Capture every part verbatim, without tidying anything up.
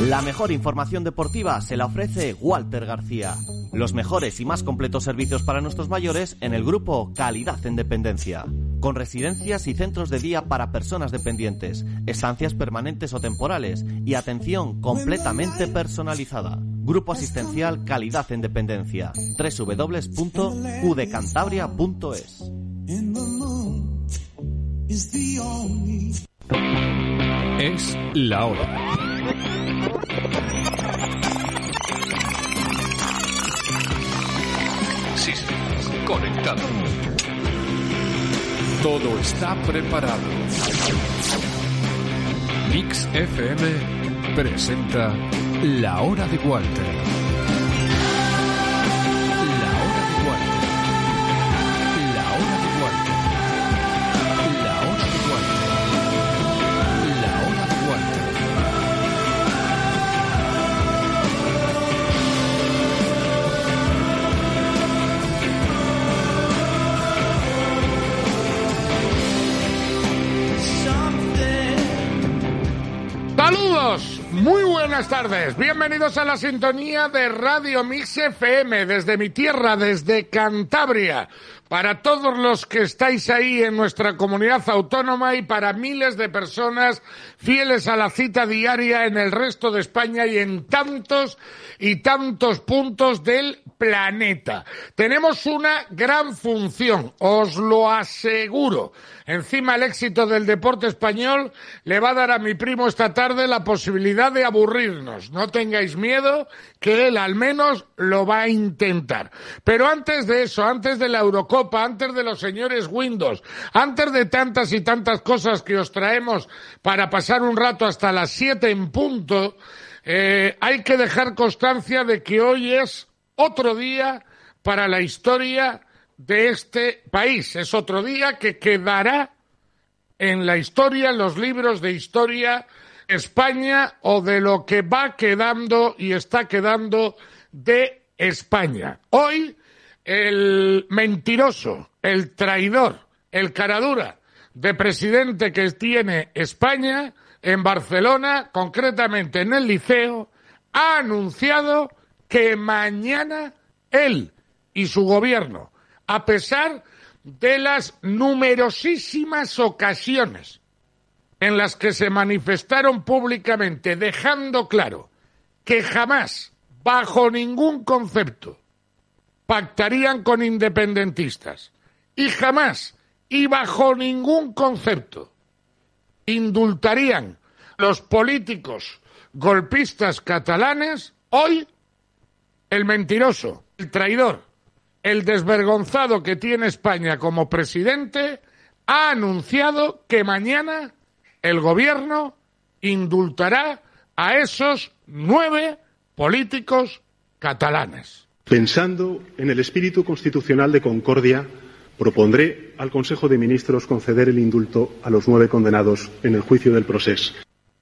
La mejor información deportiva se la ofrece Walter García. Los mejores y más completos servicios para nuestros mayores en el grupo Calidad en Dependencia. Con residencias y centros de día para personas dependientes, estancias permanentes o temporales y atención completamente personalizada. Grupo asistencial Calidad en Dependencia. doble u doble u doble u punto u de cantabria punto es. Es la hora. Sistemas conectados. Todo está preparado. Mix F M presenta La Hora de Walter. Saludos, muy buenas tardes, bienvenidos a la sintonía de Radio Mix F M desde mi tierra, desde Cantabria, para todos los que estáis ahí en nuestra comunidad autónoma y para miles de personas fieles a la cita diaria en el resto de España y en tantos y tantos puntos del planeta. Tenemos una gran función, os lo aseguro. Encima el éxito del deporte español le va a dar a mi primo esta tarde la posibilidad de aburrirnos. No tengáis miedo, que él al menos lo va a intentar. Pero antes de eso, antes de la Eurocopa, antes de los señores Windows, antes de tantas y tantas cosas que os traemos para pasar un rato hasta las siete en punto, eh, hay que dejar constancia de que hoy es otro día para la historia de este país. Es otro día que quedará en la historia, en los libros de historia, España o de lo que va quedando y está quedando de España. Hoy, el mentiroso, el traidor, el caradura de presidente que tiene España en Barcelona, concretamente en el Liceo, ha anunciado que mañana él y su gobierno, a pesar de las numerosísimas ocasiones en las que se manifestaron públicamente dejando claro que jamás, bajo ningún concepto, pactarían con independentistas y jamás y bajo ningún concepto indultarían los políticos golpistas catalanes, hoy el mentiroso, el traidor, el desvergonzado que tiene España como presidente ha anunciado que mañana el gobierno indultará a esos nueve políticos catalanes. Pensando en el espíritu constitucional de concordia, propondré al Consejo de Ministros conceder el indulto a los nueve condenados en el juicio del Procés.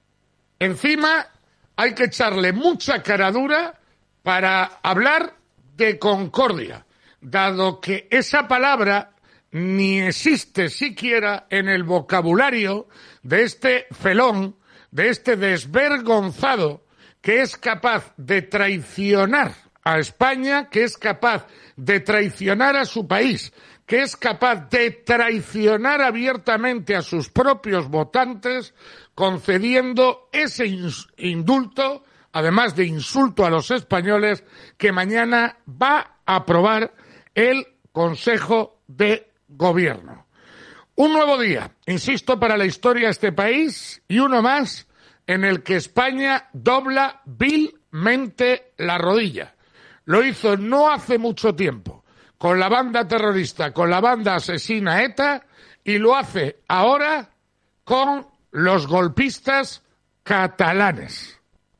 Encima hay que echarle mucha caradura para hablar de concordia, dado que esa palabra ni existe siquiera en el vocabulario de este felón, de este desvergonzado que es capaz de traicionar a España, que es capaz de traicionar a su país, que es capaz de traicionar abiertamente a sus propios votantes, concediendo ese indulto, además de insulto a los españoles, que mañana va a aprobar el Consejo de Gobierno. Un nuevo día, insisto, para la historia de este país y uno más en el que España dobla vilmente la rodilla. Lo hizo no hace mucho tiempo con la banda terrorista, con la banda asesina ETA, y lo hace ahora con los golpistas catalanes.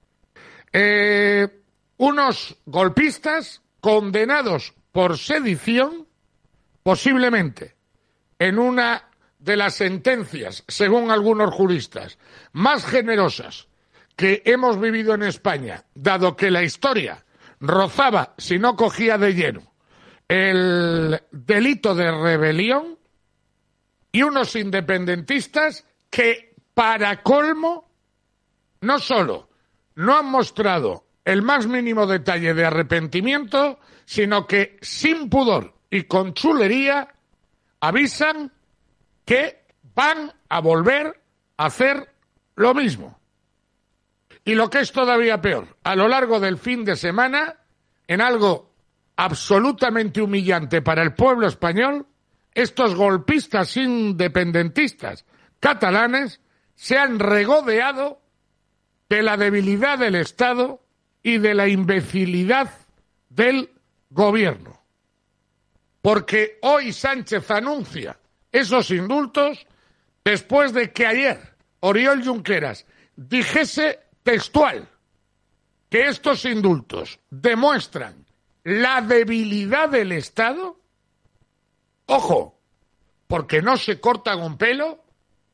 Eh, unos golpistas condenados por sedición, posiblemente en una de las sentencias, según algunos juristas, más generosas que hemos vivido en España, dado que la historia rozaba, si no cogía de lleno, el delito de rebelión, y unos independentistas que, para colmo, no solo no han mostrado el más mínimo detalle de arrepentimiento, sino que sin pudor y con chulería avisan que van a volver a hacer lo mismo. Y lo que es todavía peor, a lo largo del fin de semana, en algo absolutamente humillante para el pueblo español, estos golpistas independentistas catalanes se han regodeado de la debilidad del Estado y de la imbecilidad del gobierno. Porque hoy Sánchez anuncia esos indultos después de que ayer Oriol Junqueras dijese textual que estos indultos demuestran la debilidad del Estado. Ojo, porque no se cortan un pelo,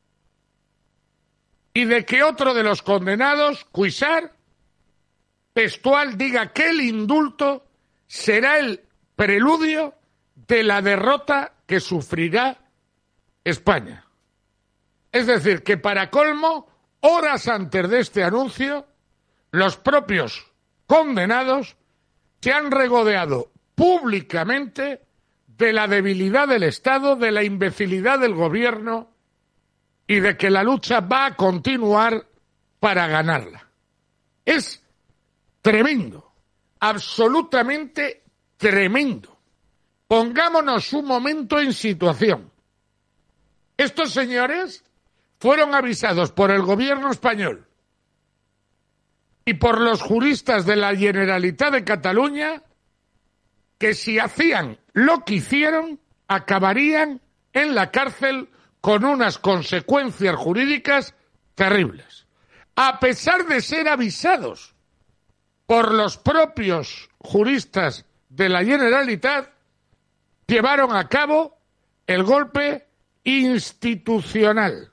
y de que otro de los condenados, Cuixart, textual, diga que el indulto será el preludio de la derrota que sufrirá España. Es decir, que para colmo, horas antes de este anuncio, los propios condenados se han regodeado públicamente de la debilidad del Estado, de la imbecilidad del gobierno y de que la lucha va a continuar para ganarla. Es tremendo, absolutamente tremendo. Pongámonos un momento en situación. Estos señores fueron avisados por el gobierno español y por los juristas de la Generalitat de Cataluña que si hacían lo que hicieron, acabarían en la cárcel con unas consecuencias jurídicas terribles. A pesar de ser avisados por los propios juristas de la Generalitat, llevaron a cabo el golpe institucional.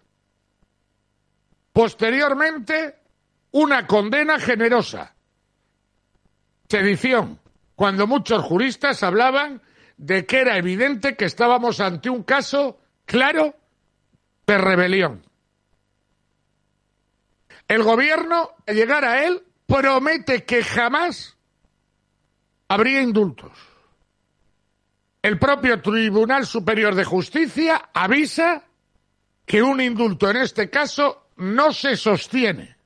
Posteriormente, una condena generosa. Sedición, cuando muchos juristas hablaban de que era evidente que estábamos ante un caso claro de rebelión. El gobierno, al llegar a él, promete que jamás habría indultos. El propio Tribunal Superior de Justicia avisa que un indulto en este caso no se sostiene.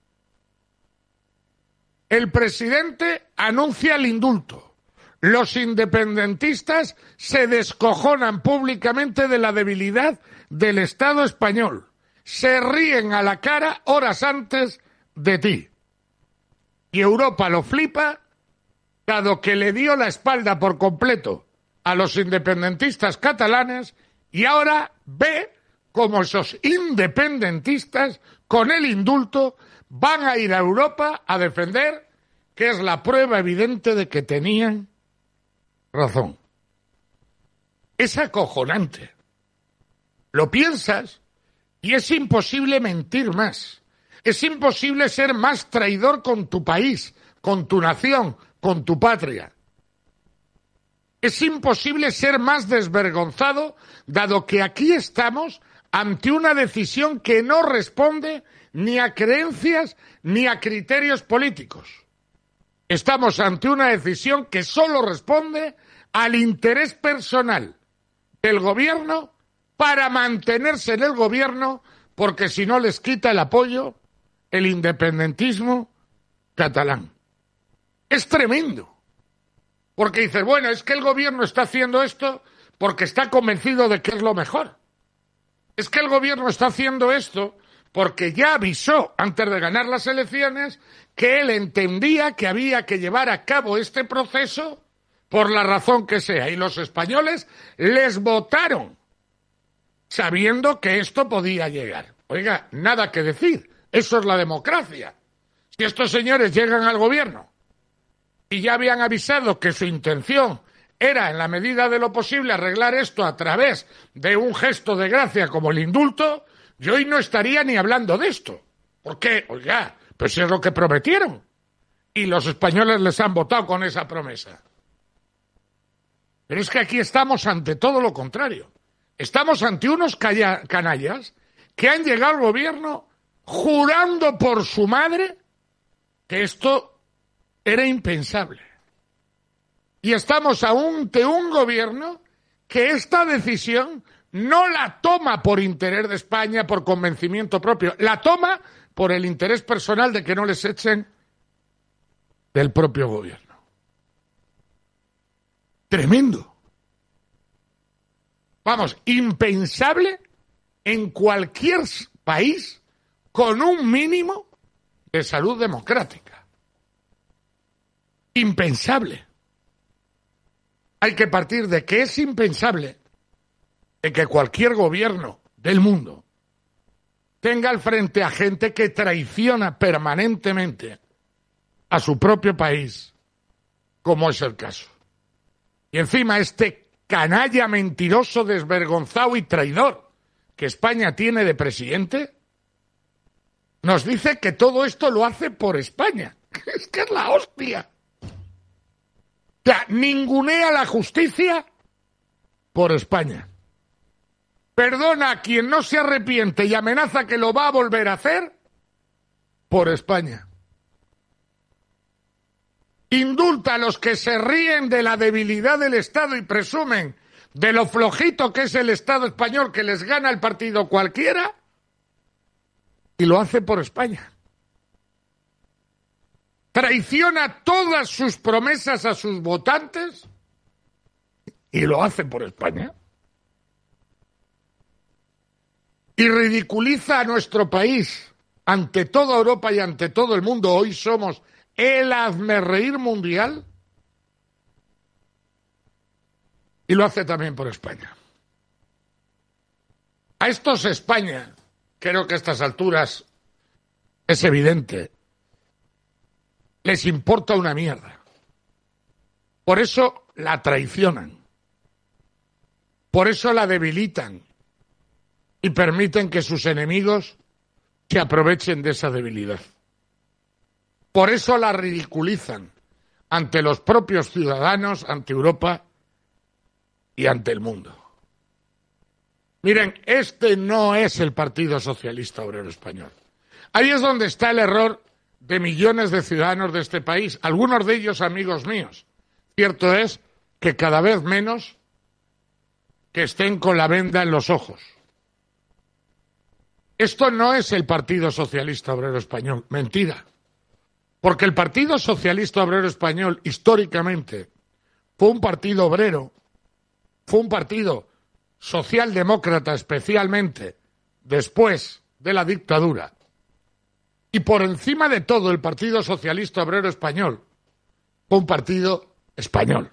El presidente anuncia el indulto. Los independentistas se descojonan públicamente de la debilidad del Estado español. Se ríen a la cara horas antes de ti. Y Europa lo flipa, dado que le dio la espalda por completo a los independentistas catalanes, y ahora ve como esos independentistas, con el indulto, van a ir a Europa a defender que es la prueba evidente de que tenían razón. Es acojonante. Lo piensas y es imposible mentir más. Es imposible ser más traidor con tu país, con tu nación, con tu patria. Es imposible ser más desvergonzado, dado que aquí estamos ante una decisión que no responde ni a creencias ni a criterios políticos. Estamos ante una decisión que solo responde al interés personal del gobierno para mantenerse en el gobierno, porque si no les quita el apoyo el independentismo catalán. Es tremendo, porque dices, bueno, es que el gobierno está haciendo esto porque está convencido de que es lo mejor. Es que el gobierno está haciendo esto porque ya avisó antes de ganar las elecciones que él entendía que había que llevar a cabo este proceso por la razón que sea. Y los españoles les votaron sabiendo que esto podía llegar. Oiga, nada que decir. Eso es la democracia. Si estos señores llegan al gobierno y ya habían avisado que su intención era, en la medida de lo posible, arreglar esto a través de un gesto de gracia como el indulto, yo hoy no estaría ni hablando de esto. ¿Por qué? Oiga, pues es lo que prometieron. Y los españoles les han votado con esa promesa. Pero es que aquí estamos ante todo lo contrario. Estamos ante unos calla- canallas que han llegado al gobierno jurando por su madre que esto era impensable. Y estamos aún de un gobierno que esta decisión no la toma por interés de España, por convencimiento propio, la toma por el interés personal de que no les echen del propio gobierno. Tremendo. Vamos, impensable en cualquier país con un mínimo de salud democrática. Impensable. Hay que partir de que es impensable de que cualquier gobierno del mundo tenga al frente a gente que traiciona permanentemente a su propio país, como es el caso. Y encima este canalla mentiroso, desvergonzado y traidor que España tiene de presidente, nos dice que todo esto lo hace por España. Es que es la hostia. O sea, ningunea la justicia por España. Perdona a quien no se arrepiente y amenaza que lo va a volver a hacer por España. Indulta a los que se ríen de la debilidad del Estado y presumen de lo flojito que es el Estado español, que les gana el partido cualquiera, y lo hace por España. Traiciona todas sus promesas a sus votantes y lo hace por España. Y ridiculiza a nuestro país ante toda Europa y ante todo el mundo. Hoy somos el hazmerreír mundial y lo hace también por España. A estos España, creo que a estas alturas es evidente, les importa una mierda. Por eso la traicionan. Por eso la debilitan. Y permiten que sus enemigos se aprovechen de esa debilidad. Por eso la ridiculizan ante los propios ciudadanos, ante Europa y ante el mundo. Miren, este no es el Partido Socialista Obrero Español. Ahí es donde está el error de millones de ciudadanos de este país, algunos de ellos amigos míos. Cierto es que cada vez menos que estén con la venda en los ojos. Esto no es el Partido Socialista Obrero Español, mentira. Porque el Partido Socialista Obrero Español, históricamente, fue un partido obrero, fue un partido socialdemócrata especialmente después de la dictadura. Y por encima de todo, el Partido Socialista Obrero Español fue un partido español.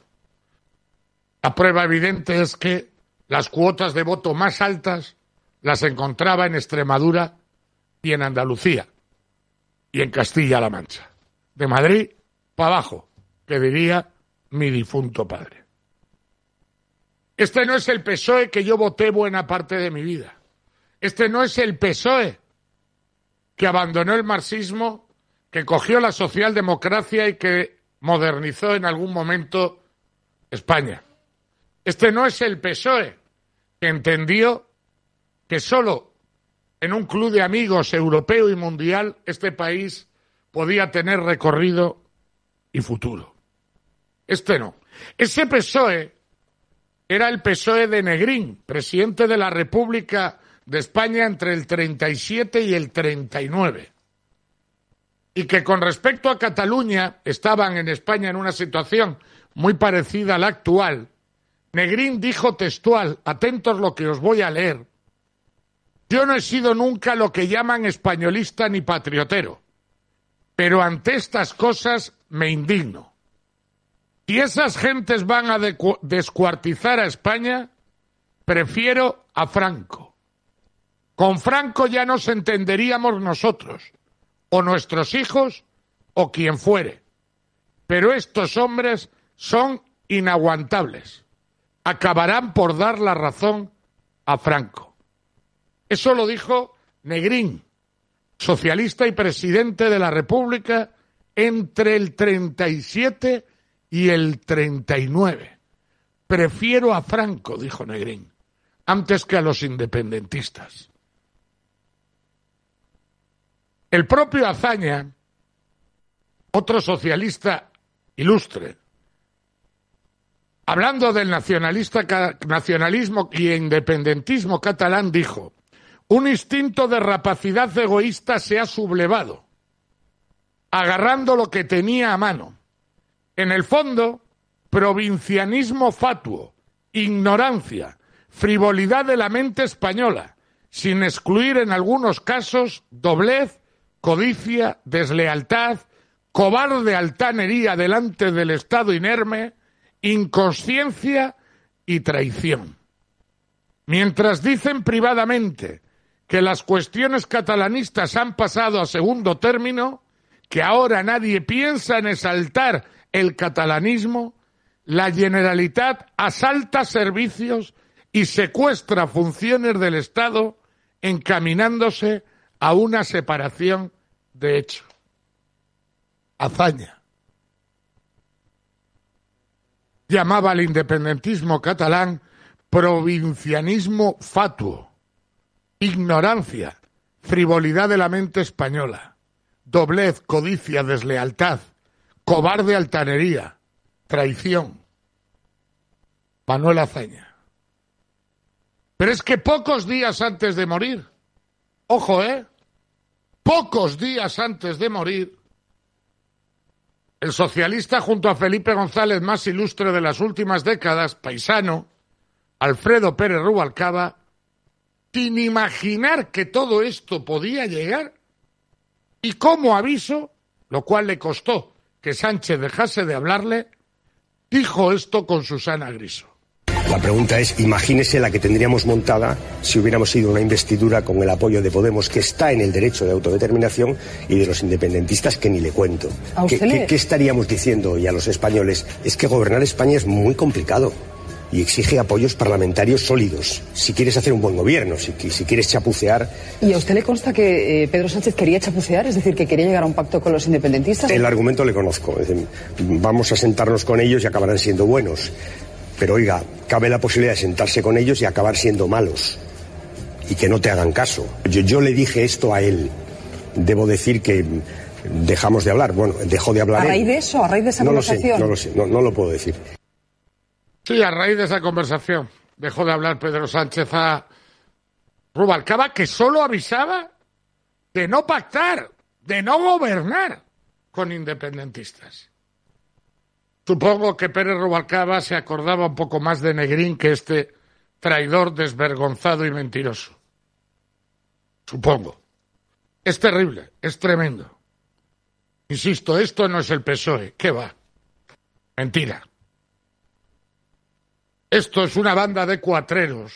La prueba evidente es que las cuotas de voto más altas las encontraba en Extremadura y en Andalucía y en Castilla-La Mancha. De Madrid para abajo, que diría mi difunto padre. Este no es el P S O E que yo voté buena parte de mi vida. Este no es el P S O E que abandonó el marxismo, que cogió la socialdemocracia y que modernizó en algún momento España. Este no es el P S O E que entendió que solo en un club de amigos europeo y mundial este país podía tener recorrido y futuro. Este no. Ese P S O E era el P S O E de Negrín, presidente de la República de España entre el treinta y siete y el treinta y nueve. Y que con respecto a Cataluña estaban en España en una situación muy parecida a la actual. Negrín dijo textual, atentos lo que os voy a leer: yo no he sido nunca lo que llaman españolista ni patriotero, pero ante estas cosas me indigno. Si esas gentes van a descuartizar a España, prefiero a Franco. Con Franco ya nos entenderíamos nosotros, o nuestros hijos, o quien fuere. Pero estos hombres son inaguantables. Acabarán por dar la razón a Franco. Eso lo dijo Negrín, socialista y presidente de la República entre el treinta y siete y el treinta y nueve. Prefiero a Franco, dijo Negrín, antes que a los independentistas. El propio Azaña otro socialista ilustre, hablando del nacionalista, nacionalismo y independentismo catalán, dijo: un instinto de rapacidad egoísta se ha sublevado, agarrando lo que tenía a mano. En el fondo, provincianismo fatuo, ignorancia, frivolidad de la mente española, sin excluir en algunos casos doblez, codicia, deslealtad, cobarde altanería delante del Estado inerme, inconsciencia y traición. Mientras dicen privadamente que las cuestiones catalanistas han pasado a segundo término, que ahora nadie piensa en exaltar el catalanismo, la Generalitat asalta servicios y secuestra funciones del Estado, encaminándose a una separación de hecho. Azaña llamaba al independentismo catalán provincianismo fatuo, ignorancia, frivolidad de la mente española, doblez, codicia, deslealtad, cobarde altanería, traición. Manuel Azaña. Pero es que pocos días antes de morir, ojo, ¿eh? Pocos días antes de morir, el socialista junto a Felipe González más ilustre de las últimas décadas, paisano, Alfredo Pérez Rubalcaba, sin imaginar que todo esto podía llegar, y como aviso, lo cual le costó que Sánchez dejase de hablarle, dijo esto con Susana Griso. La pregunta es, imagínese la que tendríamos montada si hubiéramos ido a una investidura con el apoyo de Podemos, que está en el derecho de autodeterminación, y de los independentistas, que ni le cuento. ¿Qué, qué, ¿Qué estaríamos diciendo hoy a los españoles? Es que gobernar España es muy complicado y exige apoyos parlamentarios sólidos. Si quieres hacer un buen gobierno, si, si quieres chapucear... ¿Y a usted le consta que eh, Pedro Sánchez quería chapucear? Es decir, que quería llegar a un pacto con los independentistas. El argumento le conozco. Es decir, vamos a sentarnos con ellos y acabarán siendo buenos. Pero oiga, cabe la posibilidad de sentarse con ellos y acabar siendo malos. Y que no te hagan caso. Yo, yo le dije esto a él. Debo decir que dejamos de hablar. Bueno, dejó de hablar ¿A raíz él. de eso? ¿A raíz de esa no conversación? No lo sé, no lo sé. No, no lo puedo decir. Sí, a raíz de esa conversación dejó de hablar Pedro Sánchez a Rubalcaba, que solo avisaba de no pactar, de no gobernar con independentistas. Supongo que Pérez Rubalcaba se acordaba un poco más de Negrín que este traidor desvergonzado y mentiroso. Supongo. Es terrible, es tremendo. Insisto, esto no es el P S O E. ¿Qué va? Mentira. Esto es una banda de cuatreros,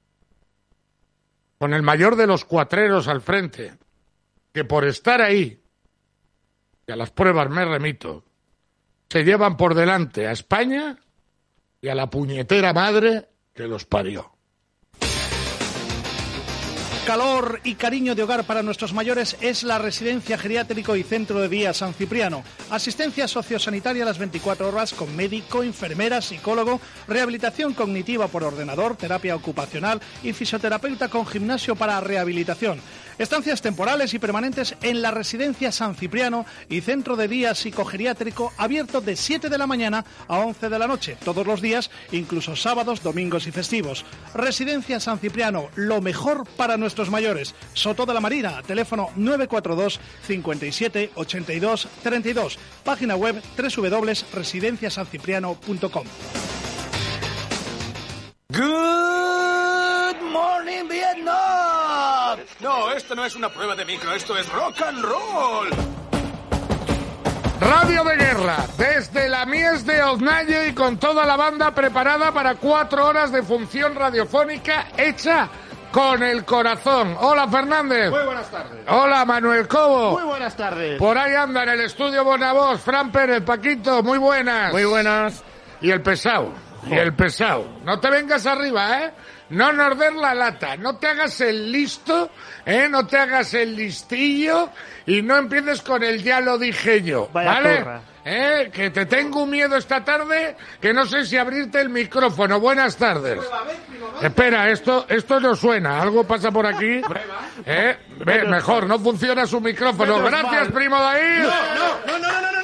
con el mayor de los cuatreros al frente, que por estar ahí, y a las pruebas me remito, se llevan por delante a España y a la puñetera madre que los parió. Calor y cariño de hogar para nuestros mayores es la Residencia Geriátrico y Centro de Día San Cipriano. Asistencia sociosanitaria a las veinticuatro horas con médico, enfermera, psicólogo, rehabilitación cognitiva por ordenador, terapia ocupacional y fisioterapeuta con gimnasio para rehabilitación. Estancias temporales y permanentes en la Residencia San Cipriano y Centro de Día Psicogeriátrico, abierto de siete de la mañana a once de la noche, todos los días, incluso sábados, domingos y festivos. Residencia San Cipriano, lo mejor para nuestros mayores. Soto de la Marina, teléfono nueve cuatro dos, cincuenta y siete, ochenta y dos, treinta y dos. Página web doble u doble u doble u punto residencia san cipriano punto com. Good morning, Vietnam. No, esto no es una prueba de micro, esto es rock and roll. Radio de Guerra, desde la Mies de Oznalle y con toda la banda preparada para cuatro horas de función radiofónica hecha con el corazón. Hola, Fernández. Muy buenas tardes. Hola, Manuel Cobo. Muy buenas tardes. Por ahí anda en el estudio Bonavoz, Fran Pérez, Paquito, muy buenas. Muy buenas. Y el pesado, y el pesado. No te vengas arriba, ¿eh? No nos des la lata, no te hagas el listo, ¿eh? No te hagas el listillo y no empieces con el ya lo dije yo, Vaya ¿vale? turra. ¿Eh? Que te tengo un miedo esta tarde que no sé si abrirte el micrófono. Buenas tardes. Espera, esto esto no suena, algo pasa por aquí. ¿Eh? Ve, mejor, no funciona su micrófono. Gracias, primo David. No, no, no, no, no, no, no,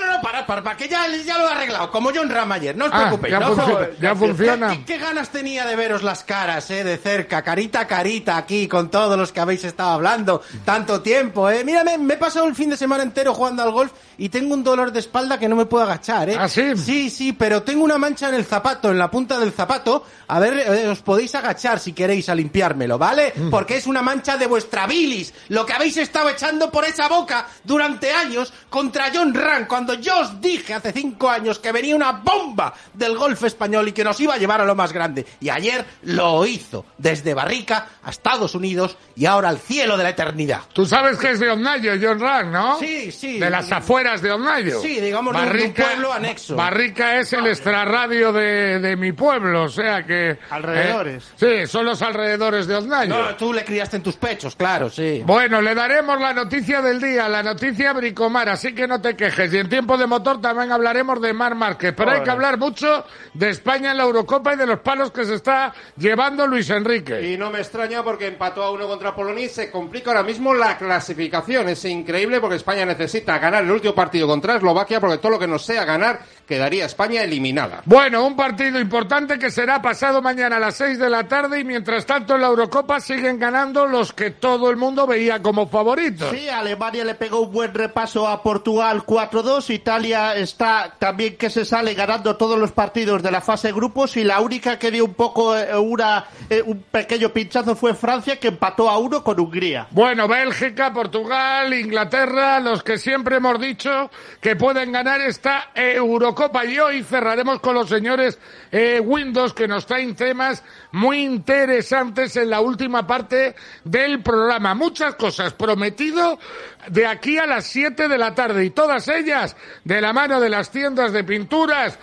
Parpar, parpar, que ya, ya lo he arreglado, como John Ram ayer, no os Ah, preocupéis. ya no os funciona, preocupéis. ya funciona. ¿Qué, qué ganas tenía de veros las caras, eh, de cerca, carita a carita aquí, con todos los que habéis estado hablando tanto tiempo, eh. Mírame, me he pasado el fin de semana entero jugando al golf y tengo un dolor de espalda que no me puedo agachar, eh. ¿Ah, sí? Sí, sí, pero tengo una mancha en el zapato, en la punta del zapato. A ver, eh, os podéis agachar si queréis a limpiármelo, ¿vale? Mm. Porque es una mancha de vuestra bilis, lo que habéis estado echando por esa boca durante años contra John Ram, cuando yo os dije hace cinco años que venía una bomba del golf español y que nos iba a llevar a lo más grande. Y ayer lo hizo, desde Barrica a Estados Unidos y ahora al cielo de la eternidad. Tú sabes que es de Onnayo, John Ram, ¿no? Sí, sí. De las afueras de Onnayo. Sí, digamos de un- de un pueblo anexo. Barrica es el extrarradio de, de mi pueblo, o sea que... Alrededores. eh, sí, son los alrededores de Onnayo. No, tú le criaste en tus pechos, claro, sí. Bueno, le daremos la noticia del día, la noticia Bricomar, así que no te quejes. Y en tiempo de motor también hablaremos de Marc Márquez, pero hay que hablar mucho de España en la Eurocopa y de los palos que se está llevando Luis Enrique. Y no me extraña porque empató a uno contra Polonia y se complica ahora mismo la clasificación. Es increíble porque España necesita ganar el último partido contra Eslovaquia, porque todo lo que no sea ganar quedaría España eliminada. Bueno, un partido importante que será pasado mañana a las seis de la tarde y mientras tanto en la Eurocopa siguen ganando los que todo el mundo veía como favoritos. Sí, Alemania le pegó un buen repaso a Portugal cuatro dos, Italia está también que se sale ganando todos los partidos de la fase de grupos y la única que dio un poco eh, una eh, un pequeño pinchazo fue Francia, que empató a uno con Hungría. Bueno, Bélgica, Portugal, Inglaterra, los que siempre hemos dicho que pueden ganar esta Eurocopa. Y hoy cerraremos con los señores eh, Windows, que nos traen temas muy interesantes en la última parte del programa. Muchas cosas prometido de aquí a las siete de la tarde y todas ellas de la mano de las tiendas de pinturas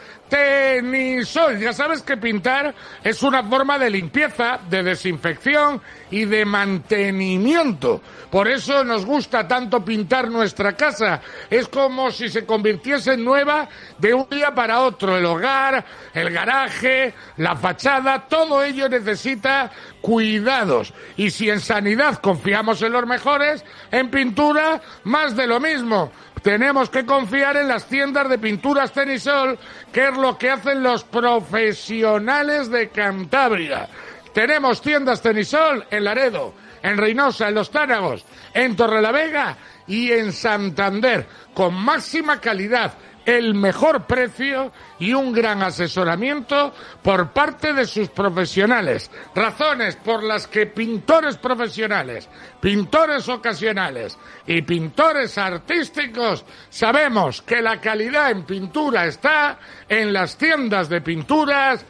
Tenisol. Ya sabes que pintar es una forma de limpieza, de desinfección y de mantenimiento. Por eso nos gusta tanto pintar nuestra casa. Es como si se convirtiese en nueva de un día para otro. El hogar, el garaje, la fachada, todo ello necesita cuidados. Y si en sanidad confiamos en los mejores, en pintura más de lo mismo. Tenemos que confiar en las tiendas de pinturas Tenisol, que es lo que hacen los profesionales de Cantabria. Tenemos tiendas Tenisol en Laredo, en Reynosa, en Los Tánagos, en Torrelavega y en Santander, con máxima calidad, el mejor precio y un gran asesoramiento por parte de sus profesionales. Razones por las que pintores profesionales, pintores ocasionales y pintores artísticos sabemos que la calidad en pintura está en las tiendas de pinturas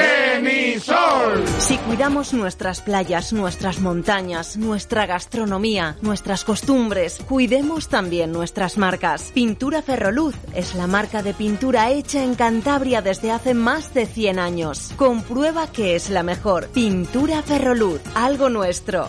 Tenisol. Si cuidamos nuestras playas, nuestras montañas, nuestra gastronomía, nuestras costumbres, cuidemos también nuestras marcas. Pintura Ferroluz es la marca de pintura hecha en Cantabria desde hace más de cien años. Comprueba que es la mejor. Pintura Ferroluz, algo nuestro.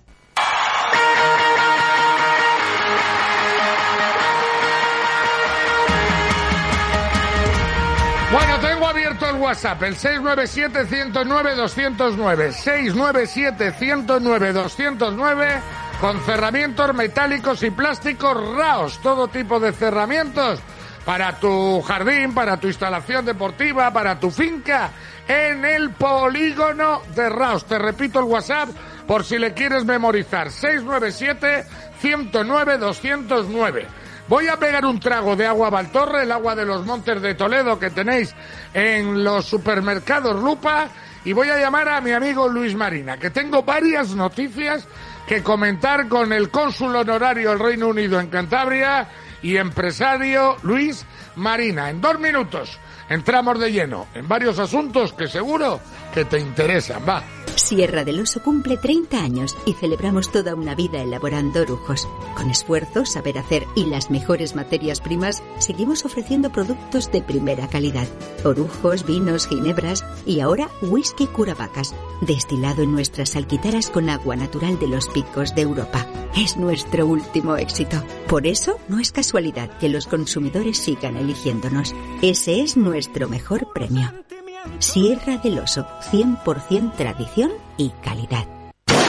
Bueno, tengo abierto el WhatsApp, el seis nueve siete, uno cero nueve, dos cero nueve, seis nueve siete, uno cero nueve, dos cero nueve, con cerramientos metálicos y plásticos Raos, todo tipo de cerramientos para tu jardín, para tu instalación deportiva, para tu finca, en el polígono de Raos. Te repito el WhatsApp por si le quieres memorizar, seis nueve siete, uno cero nueve, dos cero nueve. Voy a pegar un trago de agua Valtorre, el agua de los Montes de Toledo que tenéis en los supermercados Lupa, y voy a llamar a mi amigo Luis Marina, que tengo varias noticias que comentar con el cónsul honorario del Reino Unido en Cantabria y empresario Luis Marina. En dos minutos entramos de lleno en varios asuntos que seguro que te interesan. Va. Sierra del Oso cumple treinta años y celebramos toda una vida elaborando orujos. Con esfuerzo, saber hacer y las mejores materias primas, seguimos ofreciendo productos de primera calidad. Orujos, vinos, ginebras y ahora whisky Curavacas, destilado en nuestras alquitaras con agua natural de los picos de Europa. Es nuestro último éxito. Por eso, no es casualidad que los consumidores sigan eligiéndonos. Ese es nuestro mejor premio. Sierra del Oso, cien por ciento tradición y calidad.